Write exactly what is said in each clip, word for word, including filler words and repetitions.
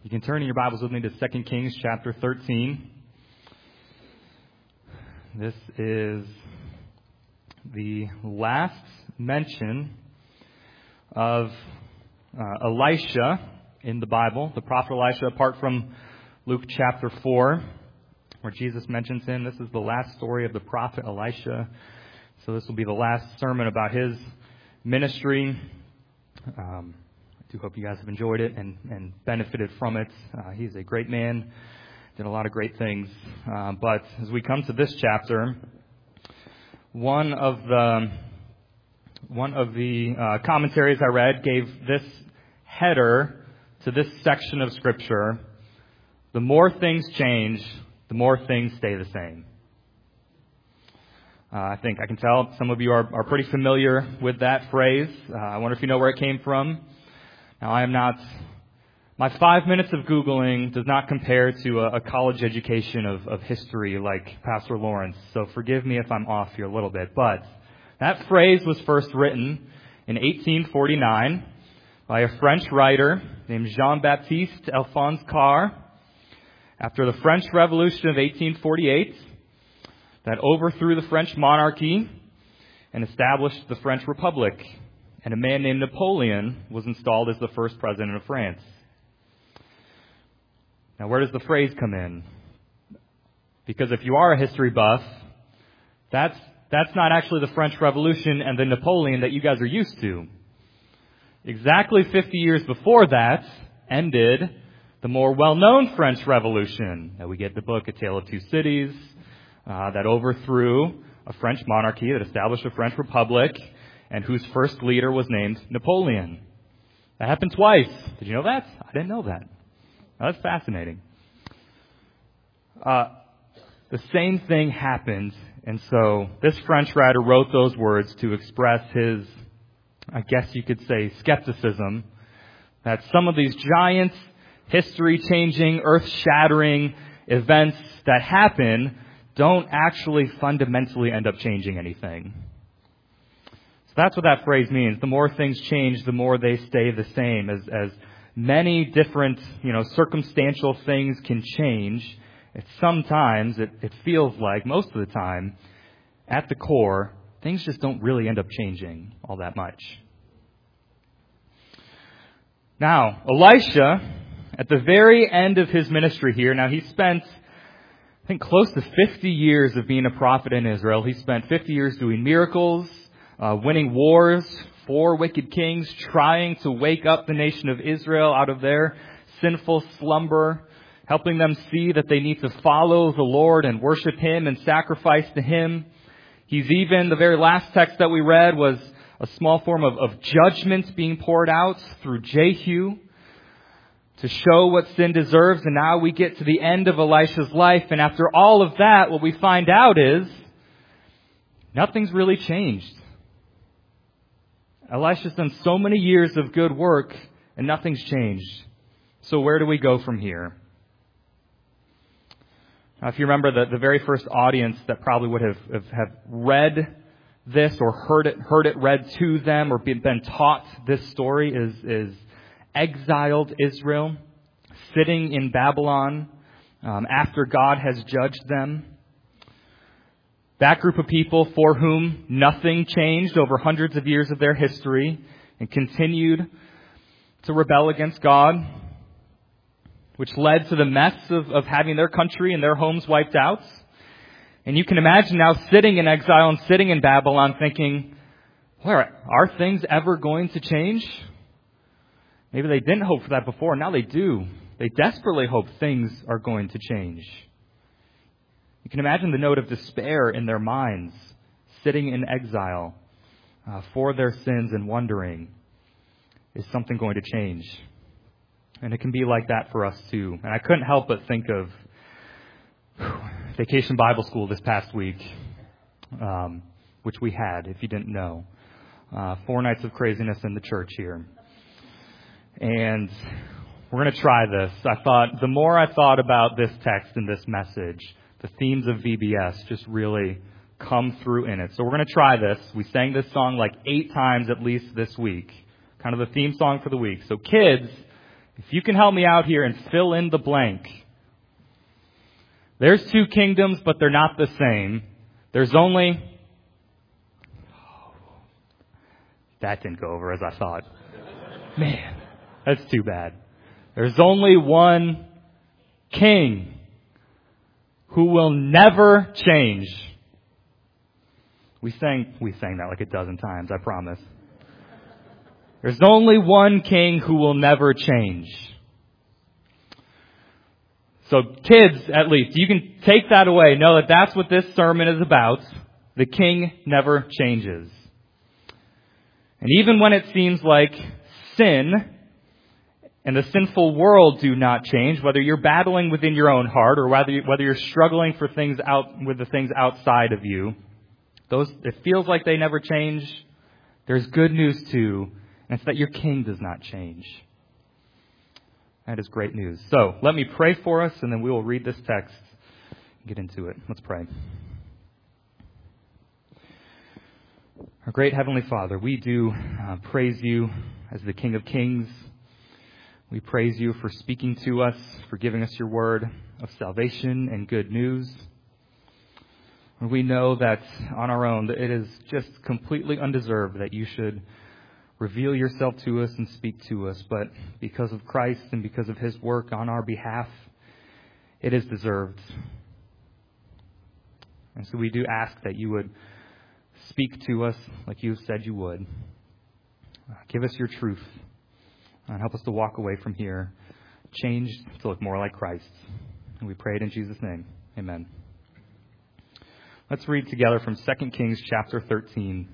You can turn in your Bibles with me to Second Kings chapter thirteen. This is the last mention of uh, Elisha in the Bible, the prophet Elisha, apart from Luke chapter four, where Jesus mentions him. This is the last story of the prophet Elisha. So this will be the last sermon about his ministry. Um, I do hope you guys have enjoyed it and, and benefited from it. Uh, he's a great man, did a lot of great things. Uh, but as we come to this chapter, one of the one of the uh, commentaries I read gave this header to this section of Scripture: the more things change, the more things stay the same. Uh, I think I can tell some of you are, are pretty familiar with that phrase. Uh, I wonder if you know where it came from. Now, I am not, my five minutes of Googling does not compare to a, a college education of, of history like Pastor Lawrence, so forgive me if I'm off here a little bit. But that phrase was first written in eighteen forty-nine by a French writer named Jean-Baptiste Alphonse Karr after the French Revolution of eighteen forty-eight that overthrew the French monarchy and established the French Republic. And a man named Napoleon was installed as the first president of France. Now, where does the phrase come in? Because if you are a history buff, that's that's not actually the French Revolution and the Napoleon that you guys are used to. Exactly fifty years before that ended the more well-known French Revolution. Now, we get the book A Tale of Two Cities uh, that overthrew a French monarchy, that established a French Republic, and whose first leader was named Napoleon. That happened twice. Did you know that? I didn't know that. Now, that's fascinating. Uh, the same thing happened, and so this French writer wrote those words to express his, I guess you could say, skepticism that some of these giant, history-changing, earth-shattering events that happen don't actually fundamentally end up changing anything. That's what that phrase means. The more things change, the more they stay the same. As as many different, you know, circumstantial things can change, it's sometimes it, it feels like, most of the time, at the core, things just don't really end up changing all that much. Now, Elisha, at the very end of his ministry here, now he spent, I think, close to fifty years of being a prophet in Israel. He spent fifty years doing miracles, Uh, winning wars for wicked kings, trying to wake up the nation of Israel out of their sinful slumber, helping them see that they need to follow the Lord and worship Him and sacrifice to Him. He's even, the very last text that we read was a small form of, of judgment being poured out through Jehu to show what sin deserves. And now we get to the end of Elisha's life, and after all of that, what we find out is nothing's really changed. Elisha's done so many years of good work, and nothing's changed. So where do we go from here? Now, if you remember, the, the very first audience that probably would have, have, have read this or heard it heard it read to them or been, been taught this story is, is exiled Israel sitting in Babylon um, after God has judged them. That group of people for whom nothing changed over hundreds of years of their history and continued to rebel against God, which led to the mess of, of having their country and their homes wiped out. And you can imagine now sitting in exile and sitting in Babylon thinking, where are things ever going to change? Maybe they didn't hope for that before. Now they do. They desperately hope things are going to change. You can imagine the note of despair in their minds, sitting in exile uh, for their sins and wondering, is something going to change? And it can be like that for us too. And I couldn't help but think of whew, Vacation Bible School this past week, um, which we had, if you didn't know. Uh, four nights of craziness in the church here. And we're going to try this. I thought, the more I thought about this text and this message, the themes of V B S just really come through in it. So we're going to try this. We sang this song like eight times at least this week. Kind of the theme song for the week. So kids, If you can help me out here and fill in the blank. There's two kingdoms, but they're not the same. There's only... That didn't go over as I thought. Man, that's too bad. There's only one king who will never change. We sang, we sang that like a dozen times, I promise. There's only one king who will never change. So kids, at least, you can take that away. Know that that's what this sermon is about. The king never changes. And even when it seems like sin and the sinful world do not change, whether you're battling within your own heart or whether, you, whether you're struggling for things out with the things outside of you, those it feels like they never change. There's good news too, and it's that your king does not change. That is great news. So let me pray for us, and then we will read this text and get into it. Let's pray. Our great Heavenly Father, we do uh, praise you as the King of Kings. We praise you for speaking to us, for giving us your word of salvation and good news. We know that on our own, that it is just completely undeserved that you should reveal yourself to us and speak to us. But because of Christ and because of his work on our behalf, it is deserved. And so we do ask that you would speak to us like you said you would. Uh, give us your truth and help us to walk away from here changed to look more like Christ. And we pray it in Jesus' name. Amen. Let's read together from Second Kings chapter thirteen.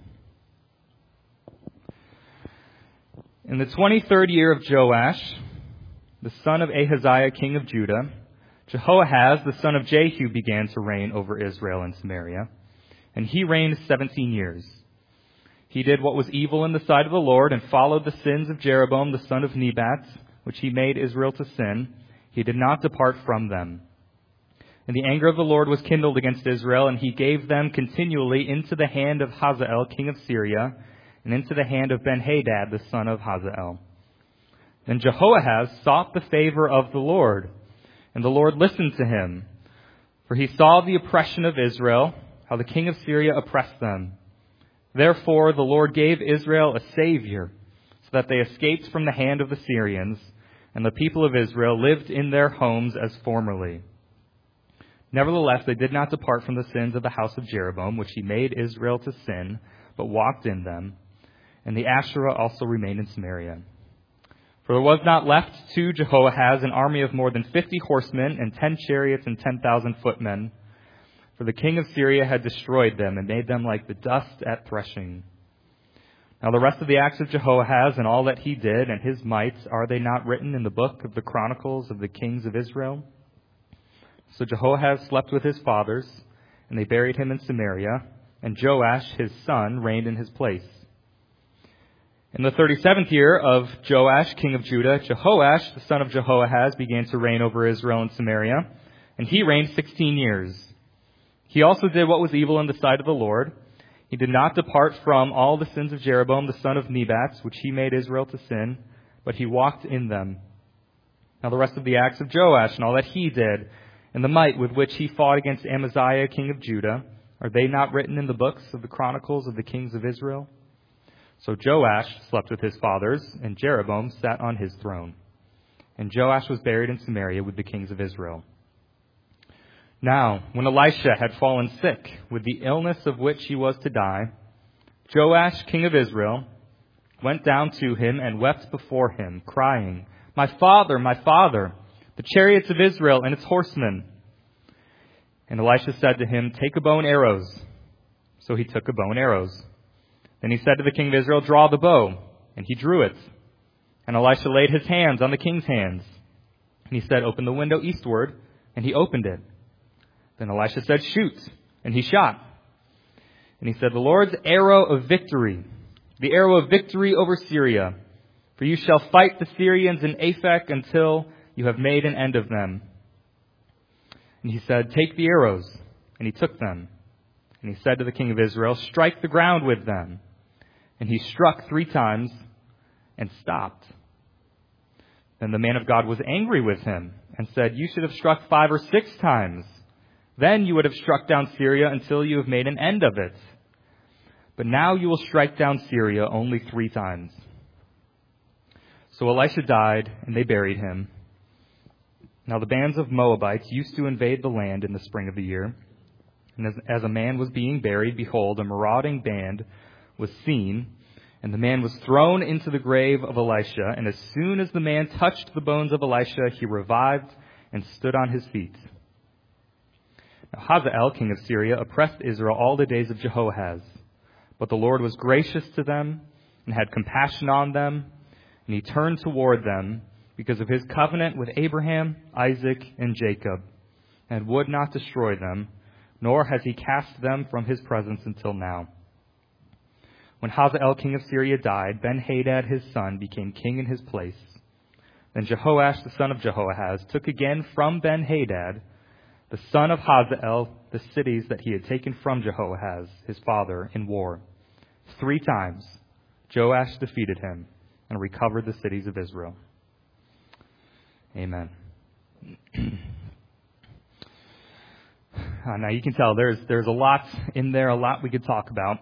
In the twenty-third year of Joash, the son of Ahaziah, king of Judah, Jehoahaz, the son of Jehu, began to reign over Israel and Samaria, and he reigned seventeen years. He did what was evil in the sight of the Lord and followed the sins of Jeroboam, the son of Nebat, which he made Israel to sin. He did not depart from them. And the anger of the Lord was kindled against Israel, and he gave them continually into the hand of Hazael, king of Syria, and into the hand of Ben-Hadad, the son of Hazael. Then Jehoahaz sought the favor of the Lord, and the Lord listened to him. For he saw the oppression of Israel, how the king of Syria oppressed them. Therefore the Lord gave Israel a savior, so that they escaped from the hand of the Syrians, and the people of Israel lived in their homes as formerly. Nevertheless, they did not depart from the sins of the house of Jeroboam, which he made Israel to sin, but walked in them. And the Asherah also remained in Samaria. For there was not left to Jehoahaz an army of more than fifty horsemen, and ten chariots, and ten thousand footmen. For the king of Syria had destroyed them, and made them like the dust at threshing. Now the rest of the acts of Jehoahaz, and all that he did, and his mights, are they not written in the book of the Chronicles of the kings of Israel? So Jehoahaz slept with his fathers, and they buried him in Samaria, and Joash his son reigned in his place. In the thirty-seventh year of Joash, king of Judah, Jehoash, the son of Jehoahaz, began to reign over Israel and Samaria, and he reigned sixteen years. He also did what was evil in the sight of the Lord. He did not depart from all the sins of Jeroboam, the son of Nebat, which he made Israel to sin, but he walked in them. Now the rest of the acts of Joash, and all that he did, and the might with which he fought against Amaziah, king of Judah, are they not written in the books of the Chronicles of the kings of Israel? So Joash slept with his fathers, and Jeroboam sat on his throne. And Joash was buried in Samaria with the kings of Israel. Now, when Elisha had fallen sick with the illness of which he was to die, Joash, king of Israel, went down to him and wept before him, crying, "My father, my father, the chariots of Israel and its horsemen." And Elisha said to him, "Take a bow and arrows." So he took a bow and arrows. Then he said to the king of Israel, "Draw the bow." And he drew it. And Elisha laid his hands on the king's hands. And he said, "Open the window eastward." And he opened it. Then Elisha said, "Shoot." And he shot. And he said, "The Lord's arrow of victory, the arrow of victory over Syria. For you shall fight the Syrians in Aphek until you have made an end of them." And he said, "Take the arrows." And he took them. And he said to the king of Israel, "Strike the ground with them." And he struck three times and stopped. Then the man of God was angry with him and said, "You should have struck five or six times. Then you would have struck down Syria until you have made an end of it. But now you will strike down Syria only three times." So Elisha died, and they buried him. Now the bands of Moabites used to invade the land in the spring of the year. And as, as a man was being buried, behold, a marauding band was seen, and the man was thrown into the grave of Elisha. And as soon as the man touched the bones of Elisha, he revived and stood on his feet. Now Hazael, king of Syria, oppressed Israel all the days of Jehoahaz. But the Lord was gracious to them and had compassion on them, and he turned toward them because of his covenant with Abraham, Isaac, and Jacob, and would not destroy them, nor has he cast them from his presence until now. When Hazael, king of Syria, died, Ben-Hadad, his son, became king in his place. Then Jehoash, the son of Jehoahaz, took again from Ben-Hadad, the son of Hazael, the cities that he had taken from Jehoahaz, his father, in war. Three times Joash defeated him and recovered the cities of Israel. Amen. uh, now you can tell there's there's a lot in there, a lot we could talk about.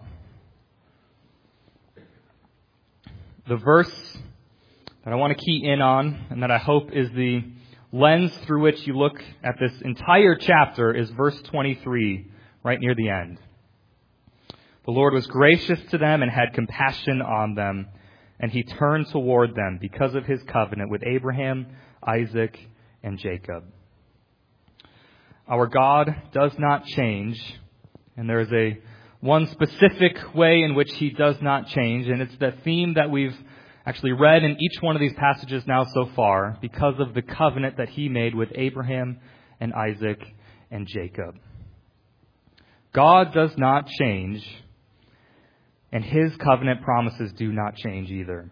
The verse that I want to key in on, and that I hope is the lens through which you look at this entire chapter, is verse twenty-three, right near the end. The Lord was gracious to them and had compassion on them, and he turned toward them because of his covenant with Abraham, Isaac, and Jacob. Our God does not change, and there is a one specific way in which he does not change, and it's the theme that we've actually read in each one of these passages now so far, because of the covenant that he made with Abraham and Isaac and Jacob. God does not change, and his covenant promises do not change either.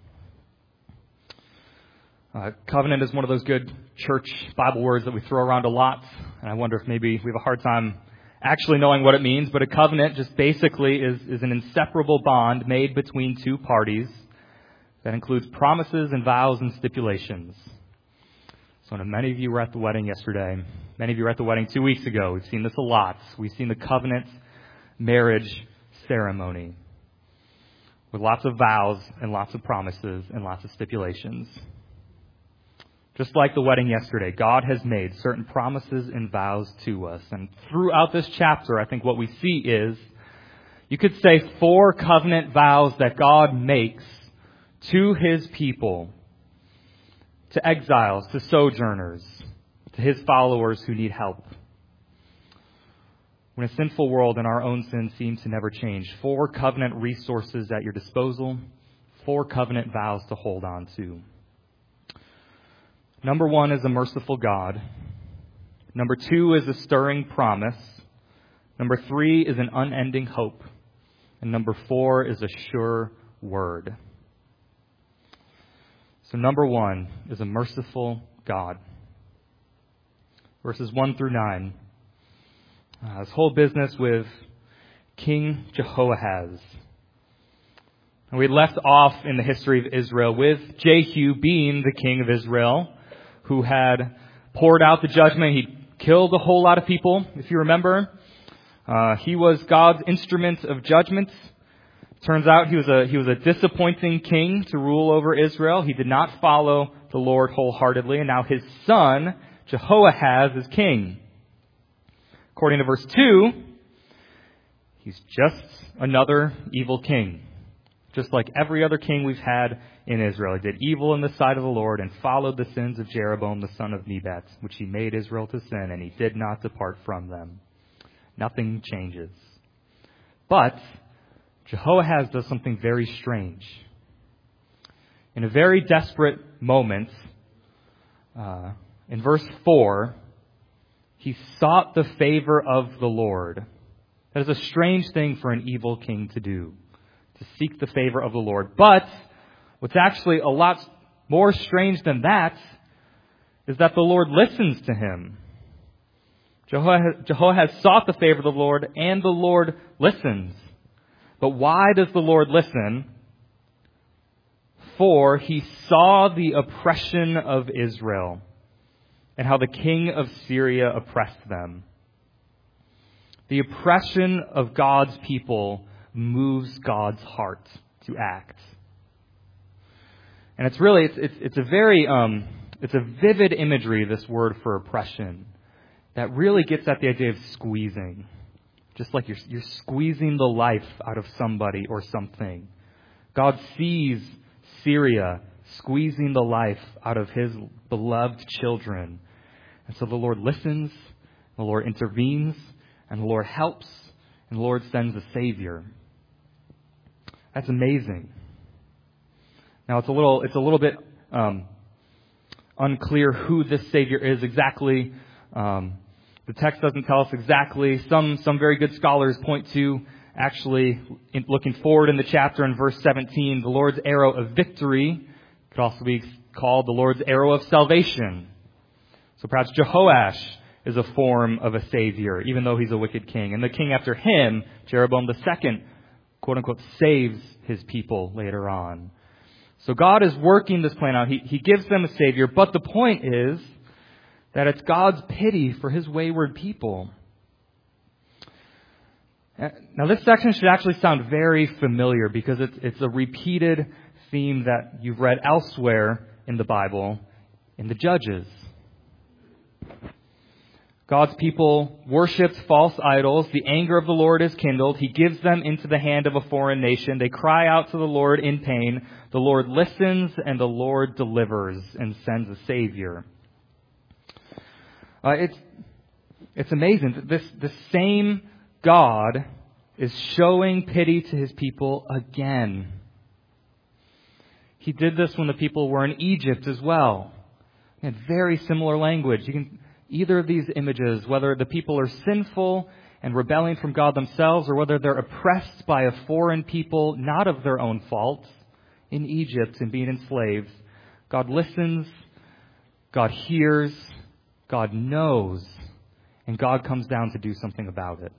Uh, covenant is one of those good church Bible words that we throw around a lot, and I wonder if maybe we have a hard time actually knowing what it means, but a covenant just basically is, is an inseparable bond made between two parties that includes promises and vows and stipulations. So I know many of you were at the wedding yesterday. Many of you were at the wedding two weeks ago. We've seen this a lot. We've seen the covenant marriage ceremony with lots of vows and lots of promises and lots of stipulations. Just like the wedding yesterday, God has made certain promises and vows to us. And throughout this chapter, I think what we see is, you could say, four covenant vows that God makes to his people, to exiles, to sojourners, to his followers who need help. When a sinful world and our own sin seems to never change, four covenant resources at your disposal, four covenant vows to hold on to. Number one is a merciful God. Number two is a stirring promise. Number three is an unending hope. And number four is a sure word. So number one is a merciful God. Verses one through nine. Uh, this whole business with King Jehoahaz. And we left off in the history of Israel with Jehu being the king of Israel, who had poured out the judgment. He killed a whole lot of people, if you remember. Uh, he was God's instrument of judgment. Turns out he was a he was a disappointing king to rule over Israel. He did not follow the Lord wholeheartedly, and now his son, Jehoahaz, is king. According to verse two, he's just another evil king. Just like every other king we've had in Israel. He did evil in the sight of the Lord and followed the sins of Jeroboam, the son of Nebat, which he made Israel to sin, and he did not depart from them. Nothing changes. But Jehoahaz does something very strange. In a very desperate moment, uh, in verse four, he sought the favor of the Lord. That is a strange thing for an evil king to do, to seek the favor of the Lord. But what's actually a lot more strange than that is that the Lord listens to him. Jehoahaz, Jehoahaz sought the favor of the Lord, and the Lord listens. But why does the Lord listen? For he saw the oppression of Israel and how the king of Syria oppressed them. The oppression of God's people moves God's heart to act. And it's really, it's, it's, it's a very, um, it's a vivid imagery, this word for oppression, that really gets at the idea of squeezing. Just like you're, you're squeezing the life out of somebody or something. God sees Syria squeezing the life out of his beloved children. And so the Lord listens, the Lord intervenes, and the Lord helps, and the Lord sends a Savior. That's amazing. Now it's a little, it's a little bit um, unclear who this Savior is exactly. Um, the text doesn't tell us exactly. Some some very good scholars point to actually in, looking forward in the chapter in verse seventeen, the Lord's arrow of victory could also be called the Lord's arrow of salvation. So perhaps Jehoash is a form of a Savior, even though he's a wicked king. And the king after him, Jeroboam the second, quote unquote, saves his people later on. So God is working this plan out. He, he gives them a Savior. But the point is that it's God's pity for his wayward people. Now this section should actually sound very familiar because it's, it's a repeated theme that you've read elsewhere in the Bible, in the Judges. God's people worshipped false idols. The anger of the Lord is kindled. He gives them into the hand of a foreign nation. They cry out to the Lord in pain. The Lord listens and the Lord delivers and sends a Savior. Uh, it's it's amazing. This the same God is showing pity to his people again. He did this when the people were in Egypt as well. He had very similar language. You can Either of these images, whether the people are sinful and rebelling from God themselves, or whether they're oppressed by a foreign people, not of their own fault, in Egypt and being enslaved, God listens, God hears, God knows, and God comes down to do something about it.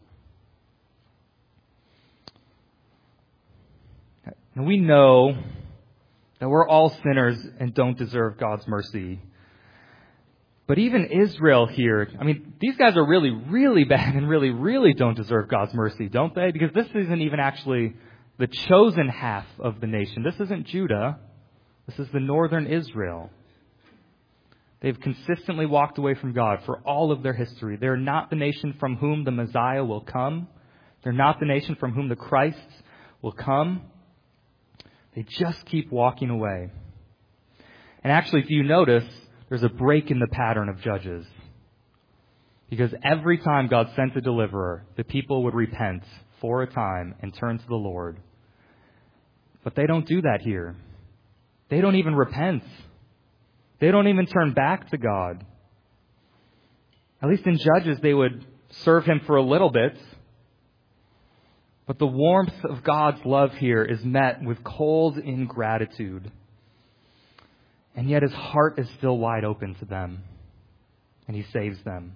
And we know that we're all sinners and don't deserve God's mercy. But even Israel here, I mean, these guys are really, really bad and really, really don't deserve God's mercy, don't they? Because this isn't even actually the chosen half of the nation. This isn't Judah. This is the northern Israel. They've consistently walked away from God for all of their history. They're not the nation from whom the Messiah will come. They're not the nation from whom the Christ will come. They just keep walking away. And actually, if you notice, there's a break in the pattern of Judges. Because every time God sent a deliverer, the people would repent for a time and turn to the Lord. But they don't do that here. They don't even repent. They don't even turn back to God. At least in Judges, they would serve him for a little bit. But the warmth of God's love here is met with cold ingratitude. And yet his heart is still wide open to them. And he saves them.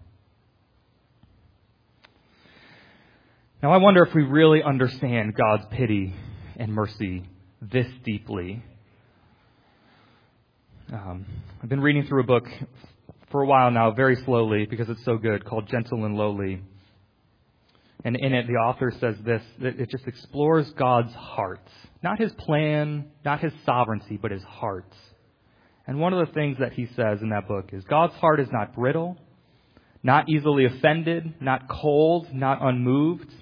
Now I wonder if we really understand God's pity and mercy this deeply. Um, I've been reading through a book for a while now, very slowly, because it's so good, called Gentle and Lowly. And in it, the author says this, that it just explores God's heart. Not his plan, not his sovereignty, but his heart. And one of the things that he says in that book is God's heart is not brittle, not easily offended, not cold, not unmoved.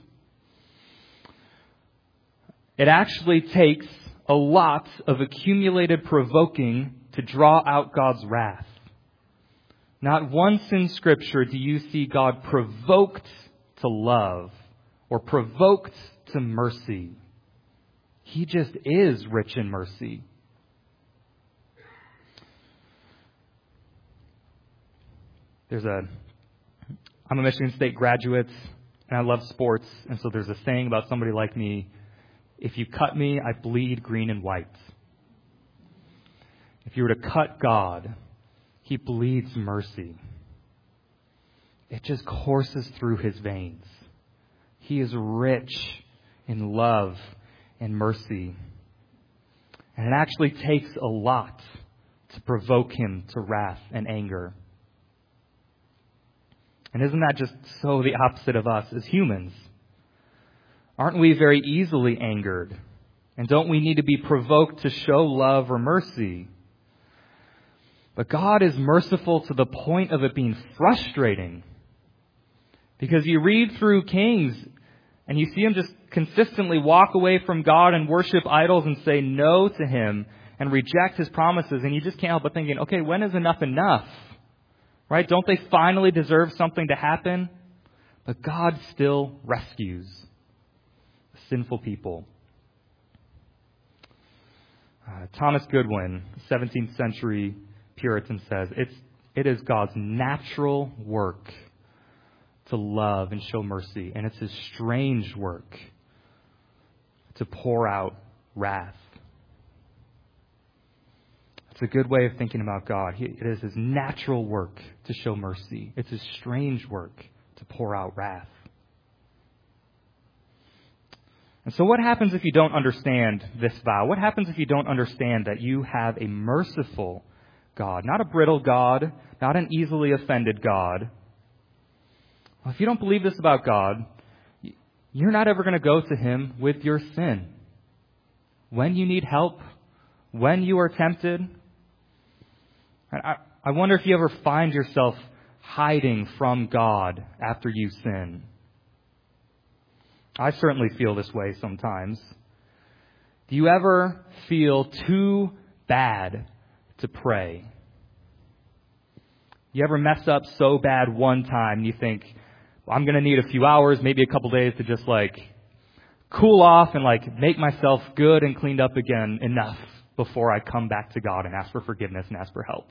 It actually takes a lot of accumulated provoking to draw out God's wrath. Not once in Scripture do you see God provoked to love or provoked to mercy. He just is rich in mercy. There's a, I'm a Michigan State graduate, and I love sports, and so there's a saying about somebody like me, if you cut me, I bleed green and white. If you were to cut God, he bleeds mercy. It just courses through his veins. He is rich in love and mercy. And it actually takes a lot to provoke him to wrath and anger. And isn't that just so the opposite of us as humans? Aren't we very easily angered? And don't we need to be provoked to show love or mercy? But God is merciful to the point of it being frustrating. Because you read through Kings and you see him just consistently walk away from God and worship idols and say no to him and reject his promises. And you just can't help but thinking, okay, when is enough enough? Right? Don't they finally deserve something to happen? But God still rescues sinful people. Uh, Thomas Goodwin, seventeenth century Puritan, says, it's, it is God's natural work to love and show mercy, and it's his strange work to pour out wrath. It's a good way of thinking about God. He, it is his natural work to show mercy. It's his strange work to pour out wrath. And so what happens if you don't understand this vow? What happens if you don't understand that you have a merciful God, not a brittle God, not an easily offended God? Well, if you don't believe this about God, you're not ever going to go to him with your sin. When you need help, when you are tempted, I, I wonder if you ever find yourself hiding from God after you sin. I certainly feel this way sometimes. Do you ever feel too bad to pray? You ever mess up so bad one time and you think, well, I'm going to need a few hours, maybe a couple days to just like cool off and like make myself good and cleaned up again enough before I come back to God and ask for forgiveness and ask for help?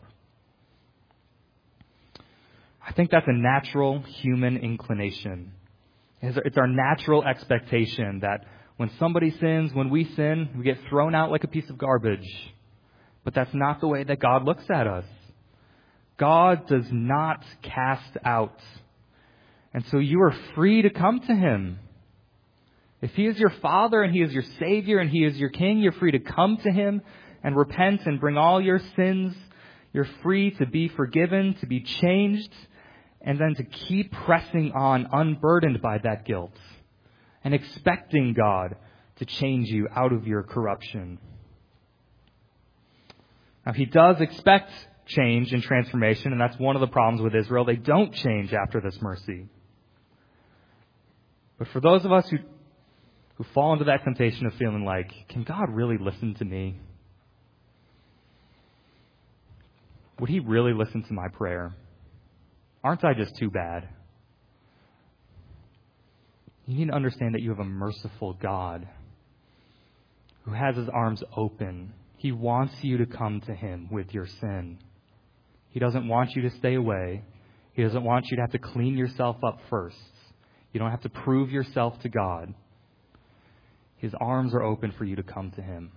I think that's a natural human inclination. It's our natural expectation that when somebody sins, when we sin, we get thrown out like a piece of garbage. But that's not the way that God looks at us. God does not cast out. And so you are free to come to him. If he is your Father and he is your Savior and he is your King, you're free to come to him and repent and bring all your sins. You're free to be forgiven, to be changed, and then to keep pressing on unburdened by that guilt and expecting God to change you out of your corruption. Now, he does expect change and transformation, and that's one of the problems with Israel. They don't change after this mercy. But for those of us who, who fall into that temptation of feeling like, can God really listen to me? Would he really listen to my prayer? Aren't I just too bad? You need to understand that you have a merciful God who has his arms open. He wants you to come to him with your sin. He doesn't want you to stay away. He doesn't want you to have to clean yourself up first. You don't have to prove yourself to God. His arms are open for you to come to him.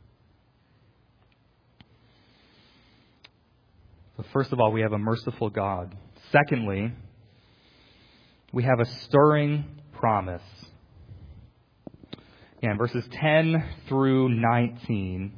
So first of all, we have a merciful God. Secondly, we have a stirring promise. Yeah, in verses ten through nineteen,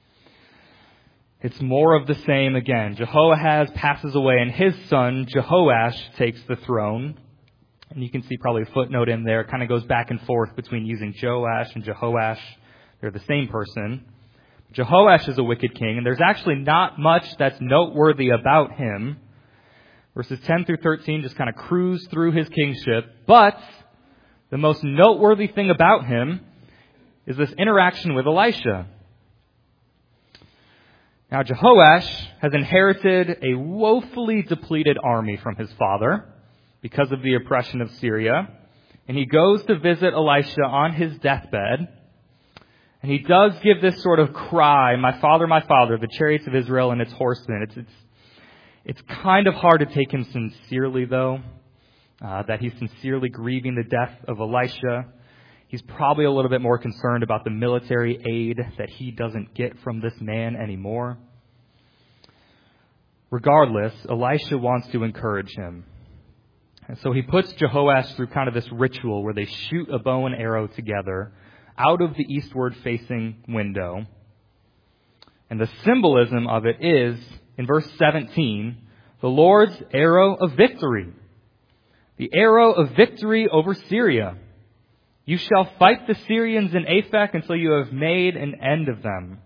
it's more of the same again. Jehoahaz passes away and his son, Jehoash, takes the throne. And you can see probably a footnote in there. It kind of goes back and forth between using Joash and Jehoash. They're the same person. Jehoash is a wicked king, and there's actually not much that's noteworthy about him. Verses ten through thirteen just kind of cruise through his kingship. But the most noteworthy thing about him is this interaction with Elisha. Now, Jehoash has inherited a woefully depleted army from his father because of the oppression of Syria. And he goes to visit Elisha on his deathbed. And he does give this sort of cry, "My father, my father, the chariots of Israel and its horsemen." It's, it's, it's kind of hard to take him sincerely, though, uh, that he's sincerely grieving the death of Elisha. He's probably a little bit more concerned about the military aid that he doesn't get from this man anymore. Regardless, Elisha wants to encourage him. And so he puts Jehoash through kind of this ritual where they shoot a bow and arrow together out of the eastward facing window. And the symbolism of it is, in verse seventeen, the Lord's arrow of victory. The arrow of victory over Syria. You shall fight the Syrians in Aphek until you have made an end of them.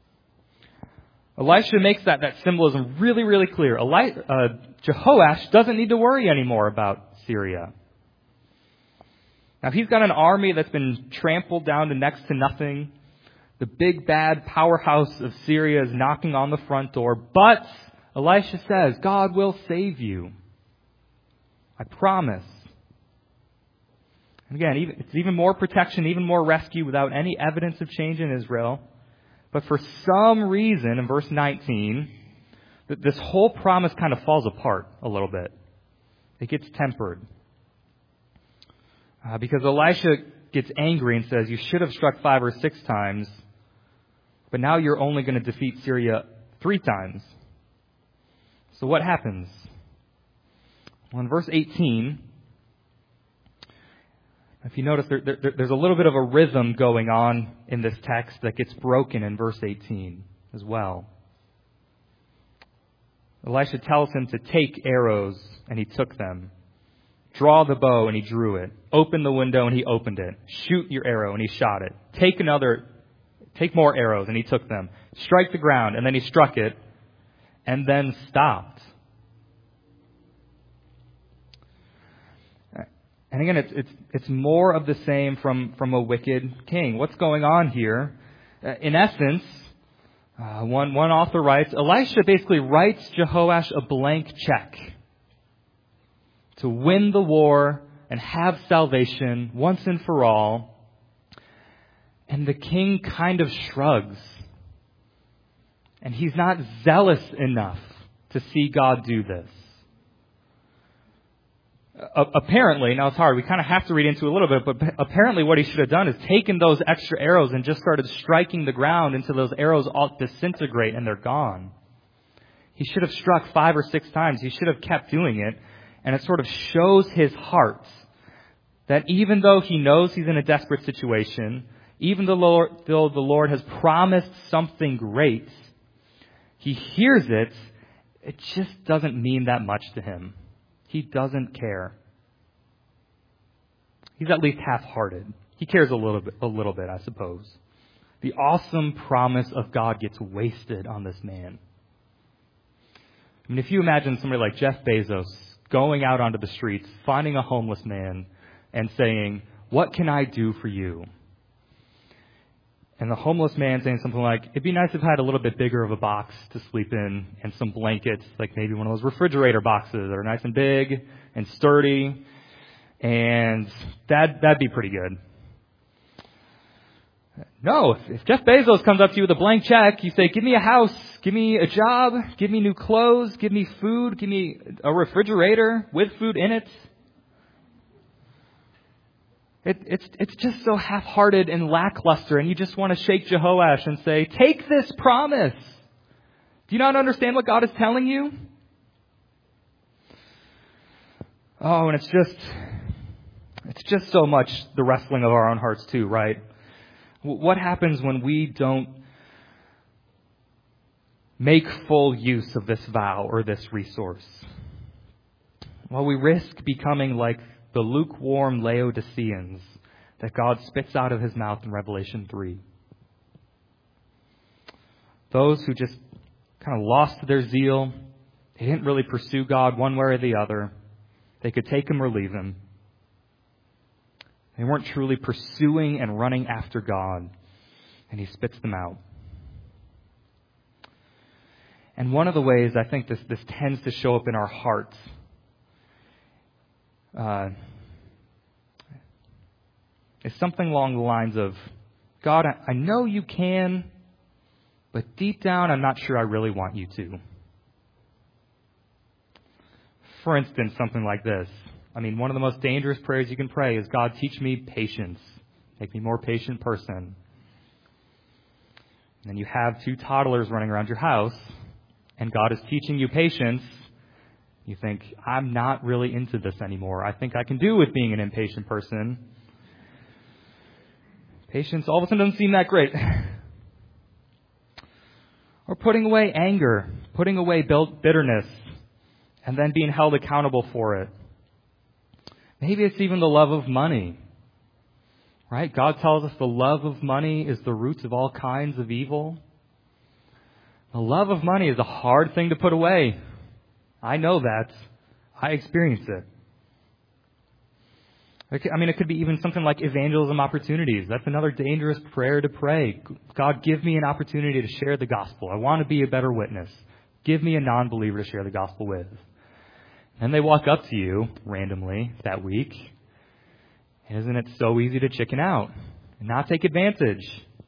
Elisha makes that, that symbolism really, really clear. Eli, uh, Jehoash doesn't need to worry anymore about Syria. Now, he's got an army that's been trampled down to next to nothing. The big, bad powerhouse of Syria is knocking on the front door. But Elisha says, God will save you. I promise. And again, even, it's even more protection, even more rescue without any evidence of change in Israel. But for some reason, in verse nineteen, this whole promise kind of falls apart a little bit. It gets tempered. Uh, because Elisha gets angry and says, you should have struck five or six times, but now you're only going to defeat Syria three times. So what happens? Well, in verse eighteen, if you notice, there, there, there's a little bit of a rhythm going on in this text that gets broken in verse eighteen as well. Elisha tells him to take arrows, and he took them. Draw the bow, and he drew it. Open the window, and he opened it. Shoot your arrow, and he shot it. Take another, take more arrows, and he took them. Strike the ground, and then he struck it, and then stopped. And again, it's it's it's more of the same from, from a wicked king. What's going on here? Uh, in essence, uh, one one author writes, Elisha basically writes Jehoash a blank check to win the war and have salvation once and for all. And the king kind of shrugs. And he's not zealous enough to see God do this. Uh, apparently, now it's hard, we kind of have to read into it a little bit, but apparently what he should have done is taken those extra arrows and just started striking the ground until those arrows all disintegrate and they're gone. He should have struck five or six times. He should have kept doing it. And it sort of shows his heart that even though he knows he's in a desperate situation, even though the Lord has promised something great, he hears it, it just doesn't mean that much to him. He doesn't care. He's at least half-hearted. He cares a little bit, a little bit, I suppose. The awesome promise of God gets wasted on this man. I mean, if you imagine somebody like Jeff Bezos going out onto the streets, finding a homeless man, and saying, what can I do for you? And the homeless man saying something like, it'd be nice if I had a little bit bigger of a box to sleep in and some blankets, like maybe one of those refrigerator boxes that are nice and big and sturdy. And that, that'd be pretty good. No, if, if Jeff Bezos comes up to you with a blank check, you say, give me a house, give me a job, give me new clothes, give me food, give me a refrigerator with food in it. It, it's it's just so half-hearted and lackluster, and you just want to shake Jehoash and say, take this promise. Do you not understand what God is telling you? Oh, and it's just, it's just so much the wrestling of our own hearts too, right? What happens when we don't make full use of this vow or this resource? Well, we risk becoming like the lukewarm Laodiceans that God spits out of his mouth in Revelation three. Those who just kind of lost their zeal. They didn't really pursue God one way or the other. They could take him or leave him. They weren't truly pursuing and running after God. And he spits them out. And one of the ways I think this, this tends to show up in our hearts Uh, is something along the lines of, God, I, I know you can, but deep down I'm not sure I really want you to. For instance, something like this. I mean, one of the most dangerous prayers you can pray is, God, teach me patience. Make me a more patient person. And then you have two toddlers running around your house, and God is teaching you patience. You think, I'm not really into this anymore. I think I can do with being an impatient person. Patience all of a sudden doesn't seem that great. Or putting away anger, putting away bitterness, and then being held accountable for it. Maybe it's even the love of money. Right? God tells us the love of money is the root of all kinds of evil. The love of money is a hard thing to put away. I know that. I experience it. I mean, it could be even something like evangelism opportunities. That's another dangerous prayer to pray. God, give me an opportunity to share the gospel. I want to be a better witness. Give me a non-believer to share the gospel with. And they walk up to you randomly that week. Isn't it so easy to chicken out and not take advantage?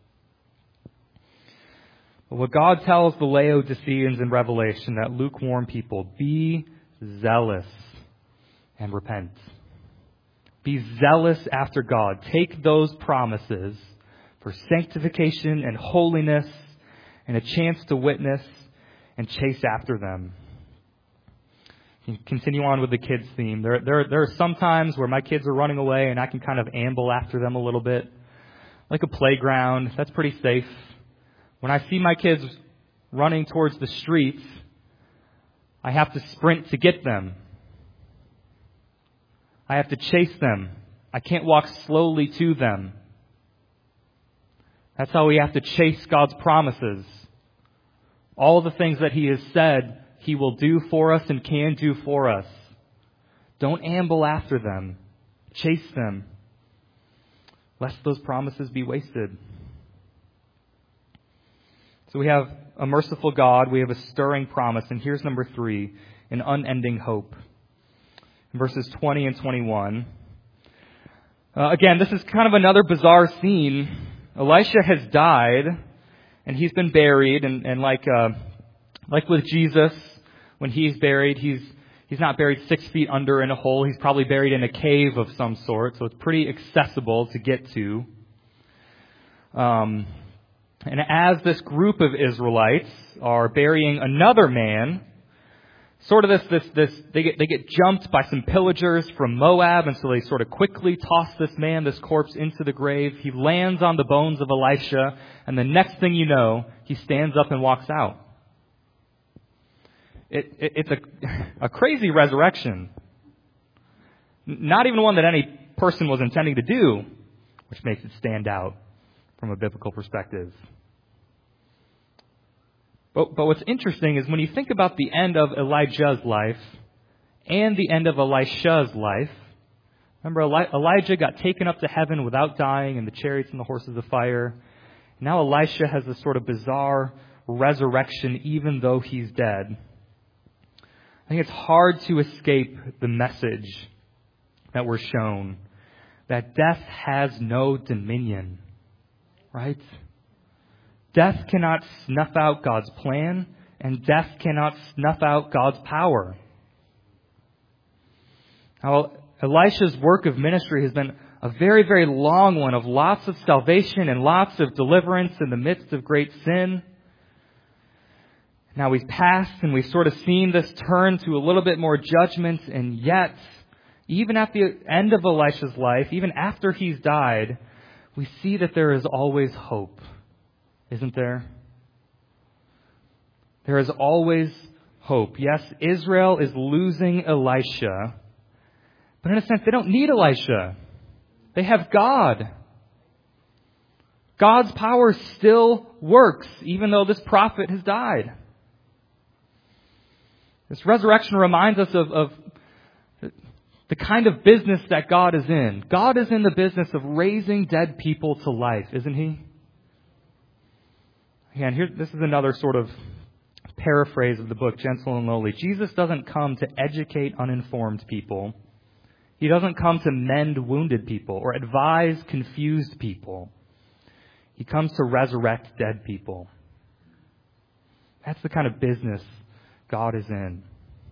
But what God tells the Laodiceans in Revelation, that lukewarm people, be zealous and repent. Be zealous after God. Take those promises for sanctification and holiness and a chance to witness and chase after them. Continue on with the kids theme. There, there, there are some times where my kids are running away and I can kind of amble after them a little bit. Like a playground. That's pretty safe. When I see my kids running towards the streets, I have to sprint to get them. I have to chase them. I can't walk slowly to them. That's how we have to chase God's promises. All the things that He has said He will do for us and can do for us. Don't amble after them. Chase them, lest those promises be wasted. So we have a merciful God. We have a stirring promise. And here's number three, an unending hope. In verses twenty and twenty-one. Uh, again, this is kind of another bizarre scene. Elisha has died, and he's been buried. And, and like uh, like with Jesus, when he's buried, he's he's not buried six feet under in a hole. He's probably buried in a cave of some sort. So it's pretty accessible to get to. Um, and as this group of Israelites are burying another man, Sort of this, this, this, they get, they get jumped by some pillagers from Moab, and so they sort of quickly toss this man, this corpse, into the grave. He lands on the bones of Elisha, and the next thing you know, he stands up and walks out. It, it, it's a, a crazy resurrection. Not even one that any person was intending to do, which makes it stand out from a biblical perspective. But, but what's interesting is when you think about the end of Elijah's life and the end of Elisha's life, remember Eli- Elijah got taken up to heaven without dying in the chariots and the horses of fire. Now Elisha has this sort of bizarre resurrection even though he's dead. I think it's hard to escape the message that we're shown that death has no dominion, right? Death cannot snuff out God's plan, and death cannot snuff out God's power. Now, Elisha's work of ministry has been a very, very long one of lots of salvation and lots of deliverance in the midst of great sin. Now he's passed, and we've sort of seen this turn to a little bit more judgment, and yet, even at the end of Elisha's life, even after he's died, we see that there is always hope. Isn't there? There is always hope. Yes, Israel is losing Elisha, but in a sense, they don't need Elisha. They have God. God's power still works, even though this prophet has died. This resurrection reminds us of, of the kind of business that God is in. God is in the business of raising dead people to life, isn't He? Again, here, this is another sort of paraphrase of the book, Gentle and Lowly. Jesus doesn't come to educate uninformed people. He doesn't come to mend wounded people or advise confused people. He comes to resurrect dead people. That's the kind of business God is in.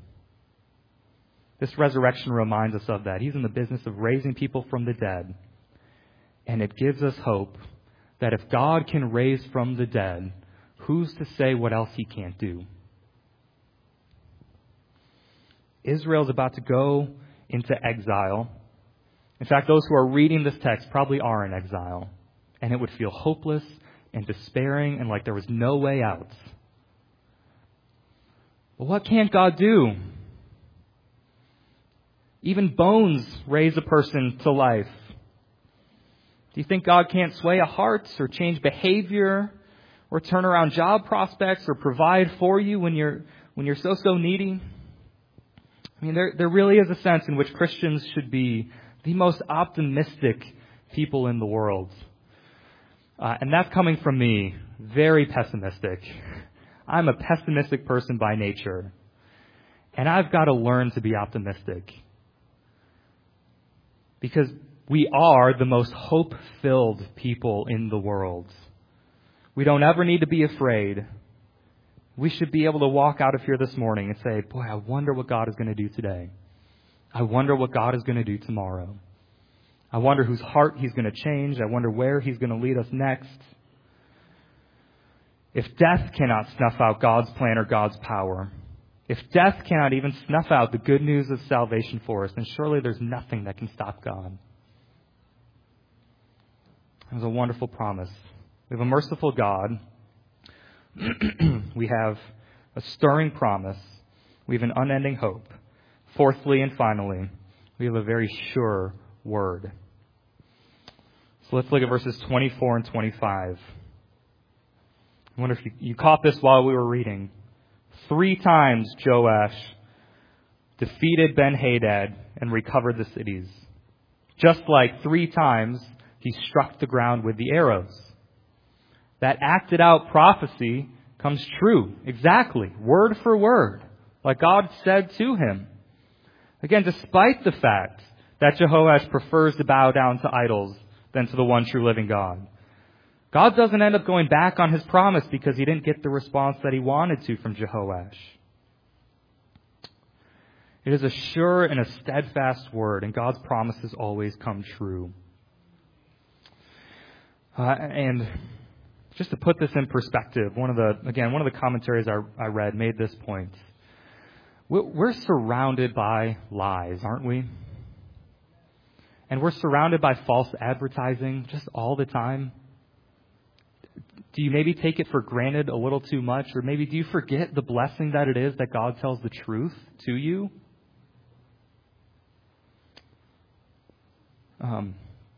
This resurrection reminds us of that. He's in the business of raising people from the dead. And it gives us hope that if God can raise from the dead, who's to say what else He can't do? Israel's about to go into exile. In fact, those who are reading this text probably are in exile. And it would feel hopeless and despairing and like there was no way out. But what can't God do? Even bones raise a person to life. Do you think God can't sway a heart or change behavior or turn around job prospects or provide for you when you're when you're so, so needy? I mean, there, there really is a sense in which Christians should be the most optimistic people in the world. Uh, and that's coming from me, very pessimistic. I'm a pessimistic person by nature. And I've got to learn to be optimistic. Because we are the most hope-filled people in the world. We don't ever need to be afraid. We should be able to walk out of here this morning and say, boy, I wonder what God is going to do today. I wonder what God is going to do tomorrow. I wonder whose heart He's going to change. I wonder where He's going to lead us next. If death cannot snuff out God's plan or God's power, if death cannot even snuff out the good news of salvation for us, then surely there's nothing that can stop God. It was a wonderful promise. We have a merciful God. We have a stirring promise. We have an unending hope. Fourthly and finally, we have a very sure word. So let's look at verses twenty-four and twenty-five. I wonder if you, you caught this while we were reading. Three times Joash defeated Ben-Hadad and recovered the cities. Just like three times he struck the ground with the arrows. That acted out prophecy comes true, exactly, word for word, like God said to him. Again, despite the fact that Jehoash prefers to bow down to idols than to the one true living God, God doesn't end up going back on His promise because He didn't get the response that He wanted to from Jehoash. It is a sure and a steadfast word, and God's promises always come true. Uh, and just to put this in perspective, one of the again one of the commentaries I, I read made this point. We're surrounded by lies, aren't we? And we're surrounded by false advertising just all the time. Do you maybe take it for granted a little too much? Or maybe do you forget the blessing that it is that God tells the truth to you? Um,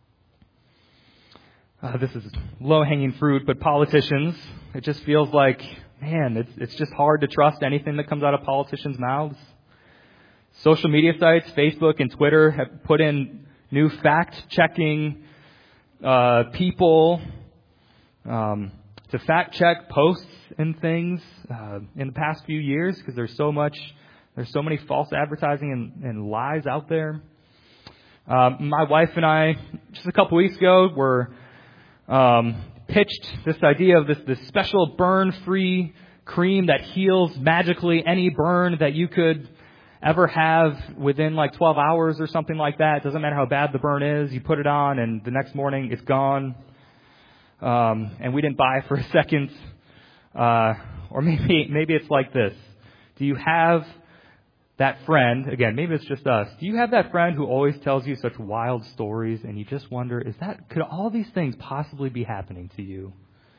uh, this is low-hanging fruit, but politicians, it just feels like, man, it's it's just hard to trust anything that comes out of politicians' mouths. Social media sites, Facebook and Twitter, have put in new fact-checking uh, people um, to fact-check posts and things uh, in the past few years because there's so much, there's so many false advertising and, and lies out there. Uh, my wife and I, just a couple weeks ago, were um, pitched this idea of this, this special burn-free cream that heals magically any burn that you could ever have within like twelve hours or something like that. It doesn't matter how bad the burn is. You put it on and the next morning it's gone. Um, and we didn't buy it for a second. Uh, or maybe, maybe it's like this. Do you have that friend, again, maybe it's just us. Do you have that friend who always tells you such wild stories and you just wonder, is that, could all these things possibly be happening to you?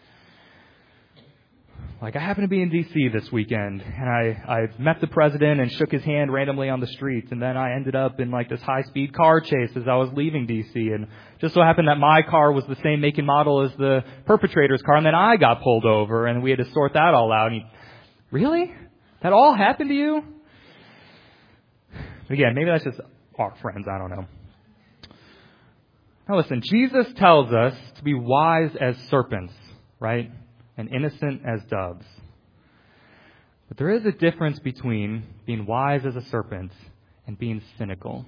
Like, I happened to be in D C this weekend, and I, I met the president and shook his hand randomly on the streets, and then I ended up in, like, this high-speed car chase as I was leaving D C, and just so happened that my car was the same make and model as the perpetrator's car, and then I got pulled over, and we had to sort that all out. And he, really? That all happened to you? Again, maybe that's just our friends, I don't know. Now listen, Jesus tells us to be wise as serpents, right? And innocent as doves. But there is a difference between being wise as a serpent and being cynical.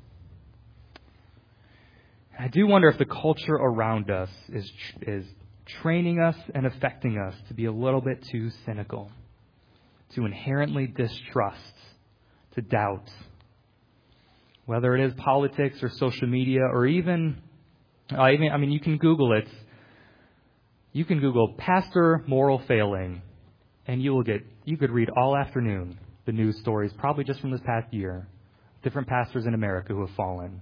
And I do wonder if the culture around us is is training us and affecting us to be a little bit too cynical, to inherently distrust, to doubt. Whether it is politics or social media or even, uh, even I mean, you can Google it. You can Google pastor moral failing, and you will get, you could read all afternoon the news stories, probably just from this past year, different pastors in America who have fallen.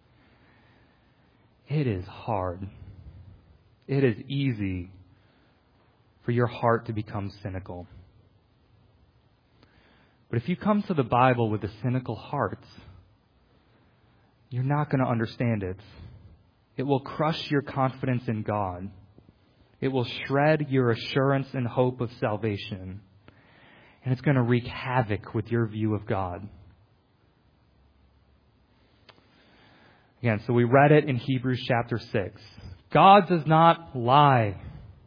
It is hard. It is easy for your heart to become cynical. But if you come to the Bible with a cynical heart, you're not going to understand it. It will crush your confidence in God. It will shred your assurance and hope of salvation. And it's going to wreak havoc with your view of God. Again, so we read it in Hebrews chapter six. God does not lie.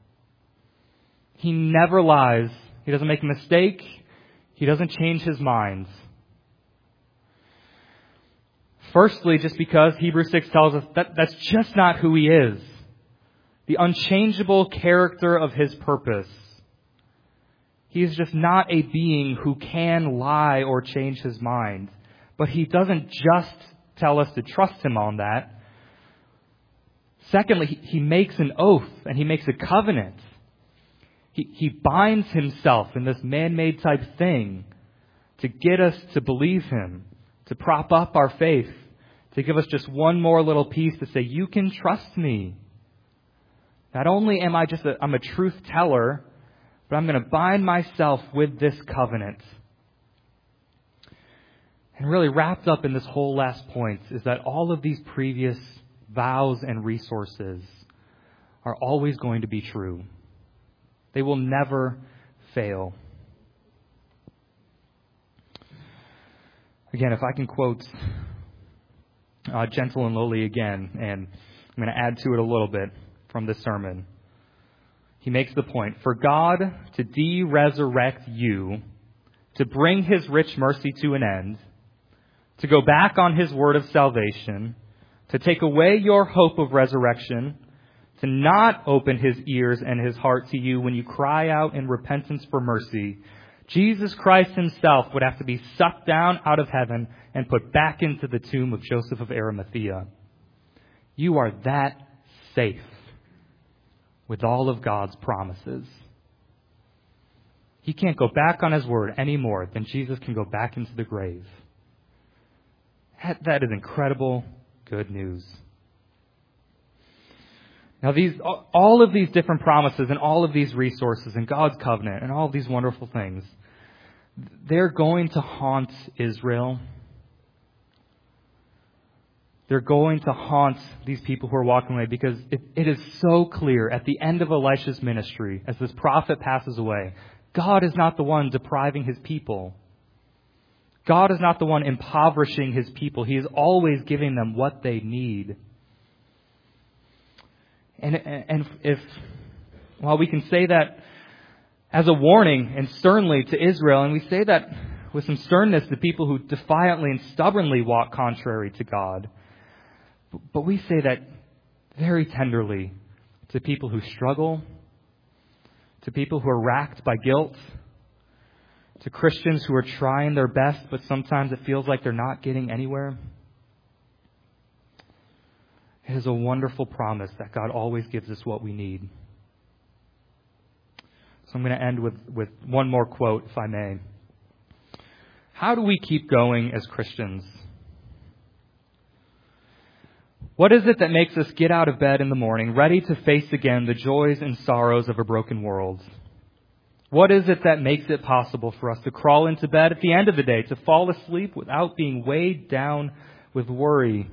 He never lies. He doesn't make a mistake. He doesn't change his mind. Firstly, just because Hebrews six tells us that that's just not who he is. The unchangeable character of his purpose. He is just not a being who can lie or change his mind. But he doesn't just tell us to trust him on that. Secondly, he makes an oath and he makes a covenant. He, he binds himself in this man-made type thing to get us to believe him, to prop up our faith, to give us just one more little piece to say, you can trust me. Not only am I just a, I'm a truth teller, but I'm going to bind myself with this covenant. And really wrapped up in this whole last point is that all of these previous vows and resources are always going to be true. They will never fail. Again, if I can quote uh, Gentle and Lowly again, and I'm going to add to it a little bit from this sermon. He makes the point, for God to de-resurrect you, to bring his rich mercy to an end, to go back on his word of salvation, to take away your hope of resurrection, to not open his ears and his heart to you when you cry out in repentance for mercy, Jesus Christ himself would have to be sucked down out of heaven and put back into the tomb of Joseph of Arimathea. You are that safe with all of God's promises. He can't go back on his word any more than Jesus can go back into the grave. That, that is incredible good news. Now, these all of these different promises and all of these resources and God's covenant and all of these wonderful things, they're going to haunt Israel. They're going to haunt these people who are walking away because it, it is so clear at the end of Elisha's ministry, as this prophet passes away, God is not the one depriving his people. God is not the one impoverishing his people. He is always giving them what they need. And, and if, while we can say that as a warning and sternly to Israel, and we say that with some sternness to people who defiantly and stubbornly walk contrary to God, but we say that very tenderly to people who struggle, to people who are racked by guilt, to Christians who are trying their best, but sometimes it feels like they're not getting anywhere. It is a wonderful promise that God always gives us what we need. So I'm going to end with, with one more quote, if I may. How do we keep going as Christians? What is it that makes us get out of bed in the morning, ready to face again the joys and sorrows of a broken world? What is it that makes it possible for us to crawl into bed at the end of the day, to fall asleep without being weighed down with worry?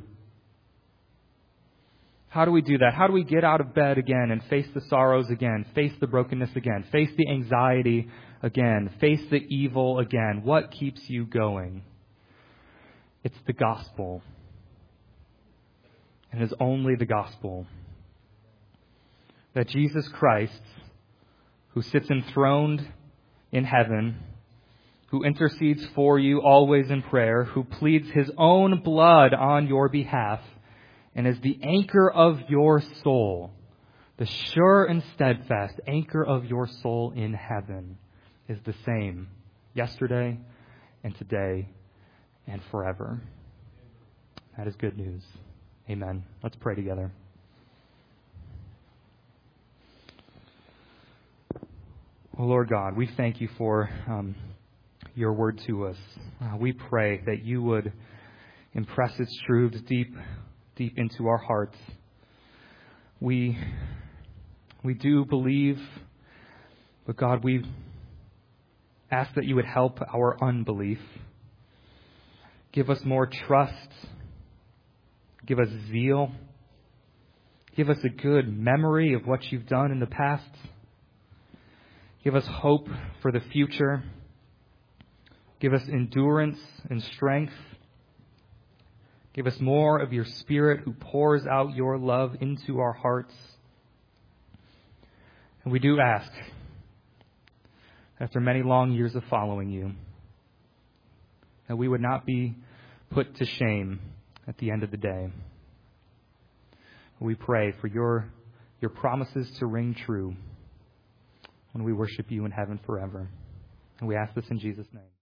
How do we do that? How do we get out of bed again and face the sorrows again, face the brokenness again, face the anxiety again, face the evil again? What keeps you going? It's the gospel. And it is only the gospel. That Jesus Christ, who sits enthroned in heaven, who intercedes for you always in prayer, who pleads his own blood on your behalf, and is the anchor of your soul, the sure and steadfast anchor of your soul in heaven, is the same yesterday and today and forever. That is good news. Amen. Let's pray together. Oh, Lord God, we thank you for um, your word to us. Uh, we pray that you would impress its truths deep, deep into our hearts. We, we do believe, but God, we, Ask that you would help our unbelief. Give us more trust. Give us zeal. Give us a good memory of what you've done in the past. Give us hope for the future. Give us endurance and strength. Give us more of your Spirit who pours out your love into our hearts. And we do ask, after many long years of following you, that we would not be put to shame at the end of the day. We pray for your, your promises to ring true when we worship you in heaven forever. And we ask this in Jesus' name.